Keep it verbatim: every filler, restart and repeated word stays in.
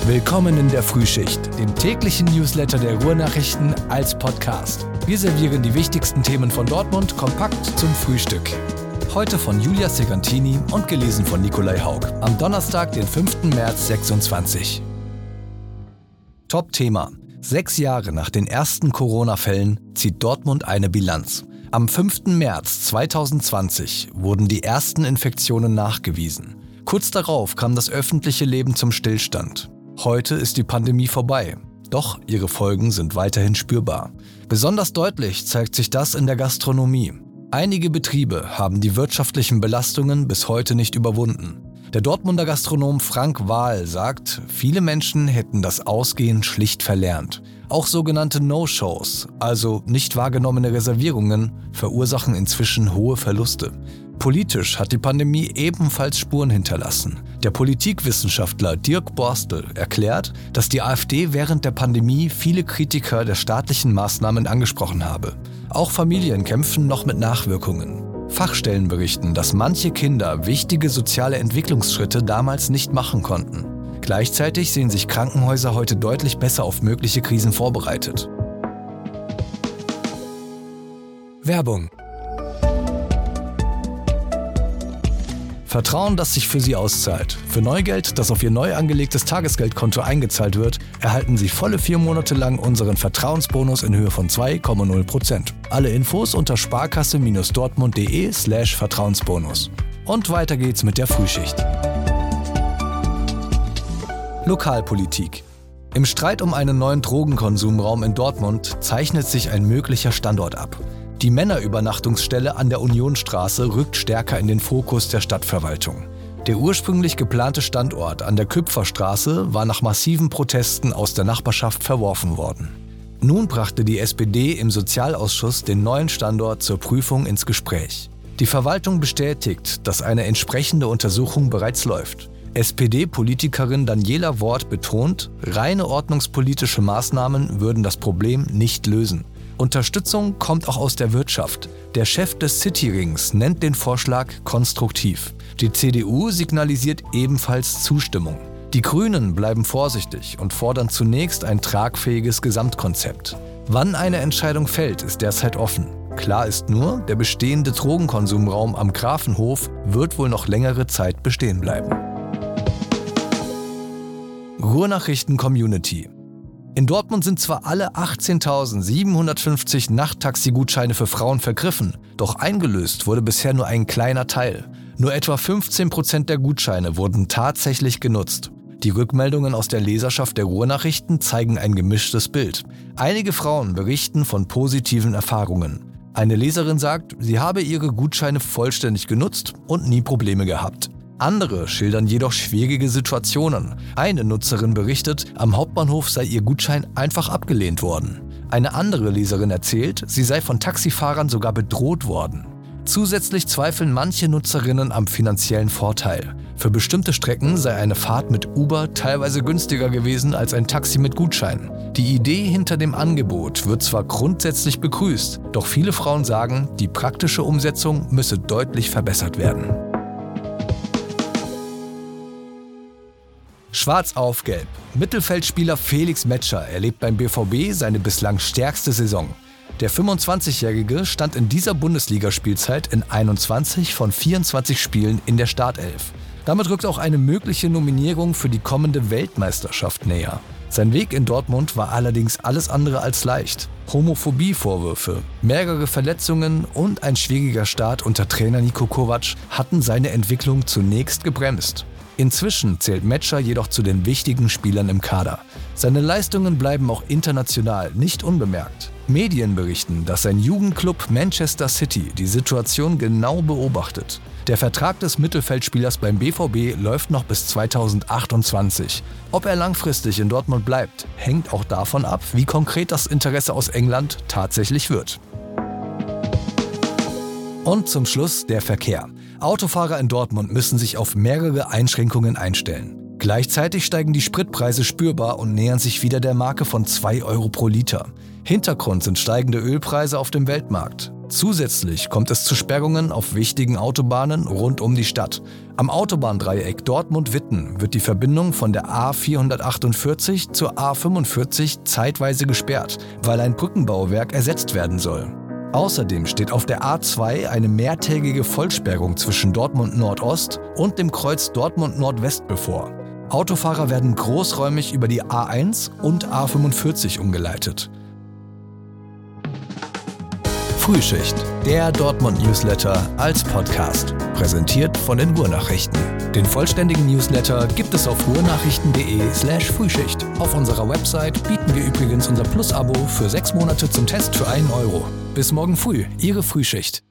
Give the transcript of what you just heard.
Willkommen in der Frühschicht, dem täglichen Newsletter der Ruhr-Nachrichten als Podcast. Wir servieren die wichtigsten Themen von Dortmund kompakt zum Frühstück. Heute von Julia Segantini und gelesen von Nikolai Haug. Am Donnerstag, den fünften März sechsundzwanzig. Top-Thema. Sechs Jahre nach den ersten Corona-Fällen zieht Dortmund eine Bilanz. Am fünften März zweitausendzwanzig wurden die ersten Infektionen nachgewiesen. Kurz darauf kam das öffentliche Leben zum Stillstand. Heute ist die Pandemie vorbei, doch ihre Folgen sind weiterhin spürbar. Besonders deutlich zeigt sich das in der Gastronomie. Einige Betriebe haben die wirtschaftlichen Belastungen bis heute nicht überwunden. Der Dortmunder Gastronom Frank Wahl sagt, viele Menschen hätten das Ausgehen schlicht verlernt. Auch sogenannte No-Shows, also nicht wahrgenommene Reservierungen, verursachen inzwischen hohe Verluste. Politisch hat die Pandemie ebenfalls Spuren hinterlassen. Der Politikwissenschaftler Dirk Borstel erklärt, dass die AfD während der Pandemie viele Kritiker der staatlichen Maßnahmen angesprochen habe. Auch Familien kämpfen noch mit Nachwirkungen. Fachstellen berichten, dass manche Kinder wichtige soziale Entwicklungsschritte damals nicht machen konnten. Gleichzeitig sehen sich Krankenhäuser heute deutlich besser auf mögliche Krisen vorbereitet. Werbung. Vertrauen, das sich für Sie auszahlt. Für Neugeld, das auf Ihr neu angelegtes Tagesgeldkonto eingezahlt wird, erhalten Sie volle vier Monate lang unseren Vertrauensbonus in Höhe von zwei Komma null Prozent. Alle Infos unter sparkasse-dortmund.de slash Vertrauensbonus. Und weiter geht's mit der Frühschicht. Lokalpolitik. Im Streit um einen neuen Drogenkonsumraum in Dortmund zeichnet sich ein möglicher Standort ab. Die Männerübernachtungsstelle an der Unionstraße rückt stärker in den Fokus der Stadtverwaltung. Der ursprünglich geplante Standort an der Küpferstraße war nach massiven Protesten aus der Nachbarschaft verworfen worden. Nun brachte die S P D im Sozialausschuss den neuen Standort zur Prüfung ins Gespräch. Die Verwaltung bestätigt, dass eine entsprechende Untersuchung bereits läuft. S P D-Politikerin Daniela Worth betont, reine ordnungspolitische Maßnahmen würden das Problem nicht lösen. Unterstützung kommt auch aus der Wirtschaft. Der Chef des Cityrings nennt den Vorschlag konstruktiv. Die C D U signalisiert ebenfalls Zustimmung. Die Grünen bleiben vorsichtig und fordern zunächst ein tragfähiges Gesamtkonzept. Wann eine Entscheidung fällt, ist derzeit offen. Klar ist nur, der bestehende Drogenkonsumraum am Grafenhof wird wohl noch längere Zeit bestehen bleiben. Ruhr-Nachrichten-Community. In Dortmund sind zwar alle achtzehntausendsiebenhundertfünfzig Nachttaxi-Gutscheine für Frauen vergriffen, doch eingelöst wurde bisher nur ein kleiner Teil. Nur etwa fünfzehn Prozent der Gutscheine wurden tatsächlich genutzt. Die Rückmeldungen aus der Leserschaft der Ruhr-Nachrichten zeigen ein gemischtes Bild. Einige Frauen berichten von positiven Erfahrungen. Eine Leserin sagt, sie habe ihre Gutscheine vollständig genutzt und nie Probleme gehabt. Andere schildern jedoch schwierige Situationen. Eine Nutzerin berichtet, am Hauptbahnhof sei ihr Gutschein einfach abgelehnt worden. Eine andere Leserin erzählt, sie sei von Taxifahrern sogar bedroht worden. Zusätzlich zweifeln manche Nutzerinnen am finanziellen Vorteil. Für bestimmte Strecken sei eine Fahrt mit Uber teilweise günstiger gewesen als ein Taxi mit Gutschein. Die Idee hinter dem Angebot wird zwar grundsätzlich begrüßt, doch viele Frauen sagen, die praktische Umsetzung müsse deutlich verbessert werden. Schwarz auf Gelb. Mittelfeldspieler Felix Metscher erlebt beim B V B seine bislang stärkste Saison. Der fünfundzwanzigjährige stand in dieser Bundesligaspielzeit in einundzwanzig von vierundzwanzig Spielen in der Startelf. Damit rückt auch eine mögliche Nominierung für die kommende Weltmeisterschaft näher. Sein Weg in Dortmund war allerdings alles andere als leicht. Homophobie-Vorwürfe, mehrere Verletzungen und ein schwieriger Start unter Trainer Niko Kovac hatten seine Entwicklung zunächst gebremst. Inzwischen zählt Metscher jedoch zu den wichtigen Spielern im Kader. Seine Leistungen bleiben auch international nicht unbemerkt. Medien berichten, dass sein Jugendclub Manchester City die Situation genau beobachtet. Der Vertrag des Mittelfeldspielers beim B V B läuft noch bis zweitausendachtundzwanzig. Ob er langfristig in Dortmund bleibt, hängt auch davon ab, wie konkret das Interesse aus England tatsächlich wird. Und zum Schluss der Verkehr. Autofahrer in Dortmund müssen sich auf mehrere Einschränkungen einstellen. Gleichzeitig steigen die Spritpreise spürbar und nähern sich wieder der Marke von zwei Euro pro Liter. Hintergrund sind steigende Ölpreise auf dem Weltmarkt. Zusätzlich kommt es zu Sperrungen auf wichtigen Autobahnen rund um die Stadt. Am Autobahndreieck Dortmund-Witten wird die Verbindung von der A vierhundertachtundvierzig zur A fünfundvierzig zeitweise gesperrt, weil ein Brückenbauwerk ersetzt werden soll. Außerdem steht auf der A zwei eine mehrtägige Vollsperrung zwischen Dortmund Nordost und dem Kreuz Dortmund Nordwest bevor. Autofahrer werden großräumig über die A eins und A fünfundvierzig umgeleitet. Frühschicht, der Dortmund-Newsletter als Podcast, präsentiert von den Ruhrnachrichten. Den vollständigen Newsletter gibt es auf ruhrnachrichten.de slash Frühschicht. Auf unserer Website bieten wir übrigens unser Plus-Abo für sechs Monate zum Test für einen Euro. Bis morgen früh, Ihre Frühschicht.